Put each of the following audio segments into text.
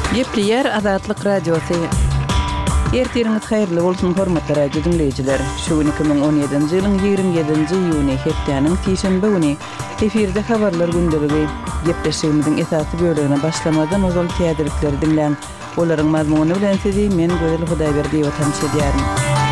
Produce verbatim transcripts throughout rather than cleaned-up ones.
Yepliyer Azatlyk Radiosu. Ertiriniz hayırlı bolsun hormatly radio dinleyijiler. Şu iki bin on ýedinji ýylyň ýygrimi ýedinji ýuny hepdeniň Tişembe güni efirde habarlar gündäligi gepleşigimiziň esasy bölegine başlamadan ozal täderlikleri dinleň. Olaryň mazmuny bilen sizi men Gözel Hudaýberdi tanış edýärim.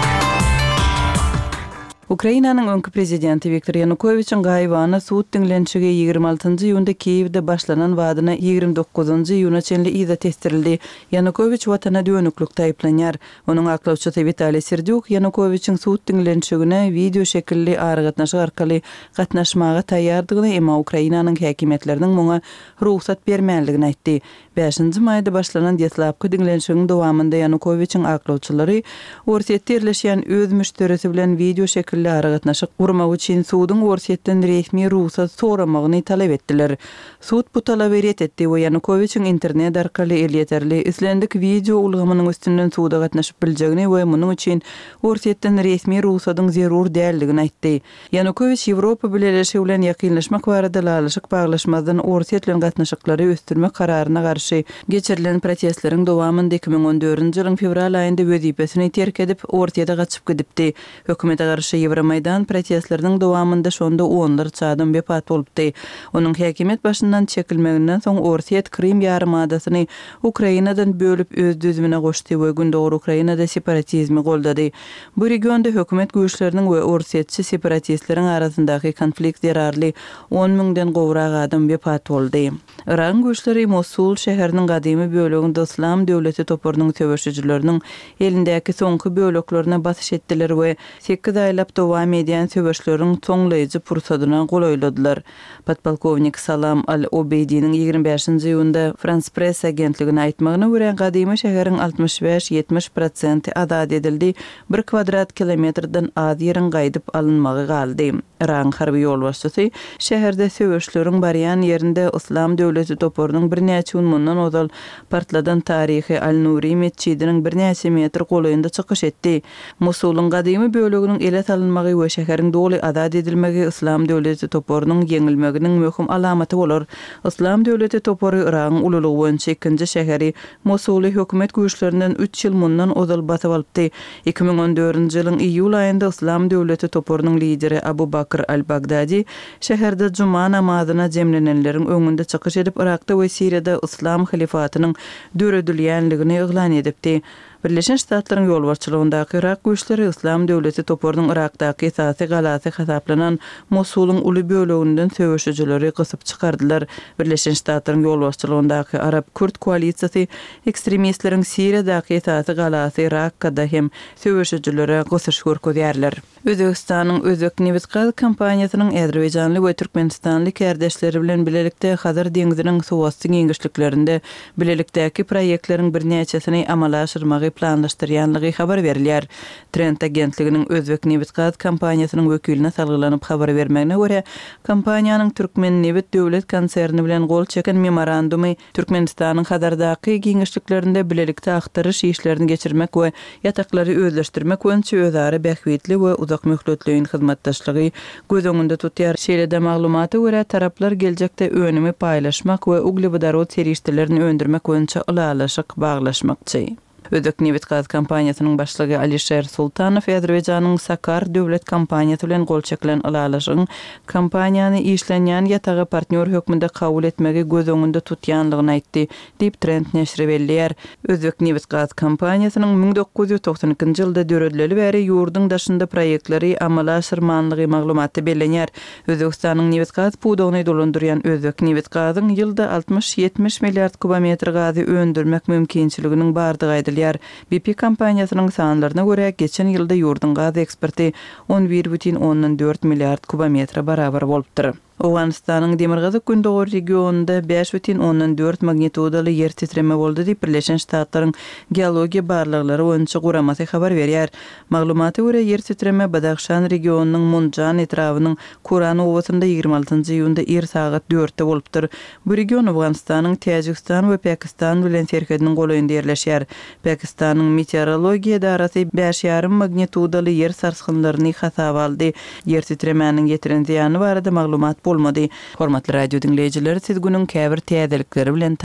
Ukrainanyň öňkü prezidenti Viktor Yanukovyçyň gaýbany suud dinlençigi ýygrimi altynjy ýylda Kiýewde başlanan wadyna ýygrimi dokuzynjy ýylyna çenli ýyza testirildi. Yanukovyç watana dönüklükde aýplanýar. Onuň aklawçysy Vitaliy Serdyuk Yanukovyçyň suud dinlençigine video şekilli aragatnaşyk arkaly gatnaşmaga taýýardygyny, emma Ukrainanyň häkimetläriniň muňa ruhsat bermäligini aýtdy. beşinji maýda başlanan diýetlapky dinlençigiň dowamında Yanukovyçyň aklawçylary Orsiýetde ýerleşýän öz müşterisi bilen video şekilli aragatnaşyk gurmak üçin suudyň Orsiýetden resmi ruhsat soramagyny talap etdiler. Suud bu talaby ret etdi we Yanukovyçyň internet arkaly elýeterli islendik video ulgamynyň üstünden suuda gatnaşyp biljegini we munyň üçin Orsiýetden resmi ruhsatyň zerur däldigini aýtdy. Yanukovyç Ýewropa bileşigi bilen ýakynlaşmak barada lalaşyk baglaşmadan Orsiýet bilen gatnaşyklary östürmek kararyna garşy geçirilen protestleriň dowamında iki bin on dördünji ýylyň fevral aýynda wezipesini terk edip Orsiýetde gaçyp gidipdi. Hökümete garşy Ýewromaýdan protestleriň dowamında şonda onlarça adam wepat bolupdy. Onuň häkimet başyndan çekilmeginden soň Orsiýet Krim ýarymadasyny Ukrainadan bölüp öz düzümine goşdy we gündäki Ukrainada separatizmi goldady. Bu regionda hökümet güýçleriniň we Orsiýetçi separatistleriň arasyndaky konflikt ýararly on miňden gowrak adam wepat boldy. Iran güýçleri Mosul şäheriniň gadymy böleginde Islam döwleti toporunyň söwüşçüleriniň elindäki soňky böleklerine basyş etdiler we sekiz aýlap dowam edýän söwüşleriň toňlaýjy pursadyna golaýladylar. Podpolkownik Salam Al-Obeydiň ýygrimi beşinji ýylda France Press agentligine aýtmagyna görä gadymy şäheriň altmış beş ýetmiş prosent azad edildi. bir kvadrat kilometrden az ýerin gaýdyp alynmagy galdy. Iran harby ýolbaşçysy şäherde söwüşleriň barýan ýerinde Islam döwleti toporunyň bir näçe mundan ozal partladan tarihi Al-Nuri mescidiniň bir näçe metr golaýynda çykyş etdi. Mosulyň gadymy böleginiň ele salynmagy we şäheriň doly azad edilmegi Islam döwleti toporunyň ýeňilmeginiň möhüm alamaty bolar. Islam döwleti topory Iran ululugy boýunça ikinji şäheri Mosuly hökümet güýçlerinden üç ýyl mundan ozal basyp alypdy. iki bin on dördünji ýylyň iýul aýynda Islam döwleti toporunyň lideri Abu Bakr al-Bagdadi şäherde juma namazyna jemlenenleriň öňünde çykyş edip Irakda we Siriýada Islam halifatynyň döredilýänligini eglan edipdi. Birleşen Ştatlaryň ýolbarçylygyndaky Irak güýçleri Islam döwleti toporunyň Irakdaky esasy galasy hasaplanan Mosulyň uly böleginden söwüşçüleri gysyp çykardylar. Birleşen Ştatlaryň ýolbarçylygyndaky Arab-Kürt koalisiýasy ekstremistleriň Siriýadaky esasy galasy Irakda hem söwüşçülere gysyş görkezýärler. Özbekistanyň Özbek Newsgaz kompaniýasynyň Azerbaýjanly we Türkmenistanly kärdeşleri bilen bilelikde Hazar deňiziniň suwasty giňişliklerinde bilelikdäki proýektleriň bir näçesini amala aşyrmagy planlaşdyrýanlygy habar berilýär. Trend agentliginiň Özbek Newsgaz kompaniýasynyň wekiline salgylanyp habar bermegine görä, kompaniýanyň Türkmen Newt döwlet konserni bilen gol çeken memorandumy Türkmenistanyň Hazardaky giňişliklerinde bilelikde aktaryş işlerini geçirmek we ýataklary özleşdirmek boýunça özara bähwitli we uzak möhletliğin hyzmatdaşlygy göz öňünde tutýar. Şeýle maglumaty görä taraplar geljekde önümi paýlaşmak we uglevodorod serişdelerini öndürmek boýunça ulalaşyk baglaşmakçy. Özbek Newsgaz kompaniýasynyň başlygy Alisher Sultanow Azerbaýjanyň Sakar döwlet kompaniýasy bilen gol çekilen ulalaşyň kompaniýany işlenýän ýatagy partner hökmünde kabul etmegi göz öňünde tutýanlygyny aýtdy, diýip Trend neşri belliýär. Özbek Newsgaz kompaniýasynyň ming dokuz ýüz toksan ikinji ýylda döredileli bäri ýurdun daşynda proýektleri amala aşyrmanlygy maglumaty bellenýär. Özbekistanyň Newsgaz pudogyny dolandyrýan Özbek Newsgazyň ýylda altmış ýetmiş milliard kubometr gazy öndürmek mümkinçiliginiň bardygy aýdylýar. B P kompaniýasynyň sanlaryna görä geçen ýylda ýurdun gaz eksporty on bir бүтүн oňdan dört milliard kubometr barabar bolupdyr. Owganistanyň Demirgazyk gündäki regionunda beş бүтүn oňdan dört magnitudaly ýer titreme boldy diýip Birleşen Ştatlaryň geologiýa barlyklary boýunça guramasy habar berýär. Maglumaty görä ýer titreme Badakhşan regionunyň Munjan etrawynyň Kuran owasynda ýygrimi altynjy ýylda er sagat dörtde bolupdyr. Bu region Owganistanyň Täjikistan we Pakistan bilen serhediniň golaýynda ýerleşýär. Pakistanyň meteorologiýa idarasy beş ýarym magnitudaly ýer sarsgynlaryny hasaba aldy. Ýer titremäniň getiren ziýany barada maglumat bolmady. Hormatly radio dinleyijiler, siz günüň käbir täzelikleri bilen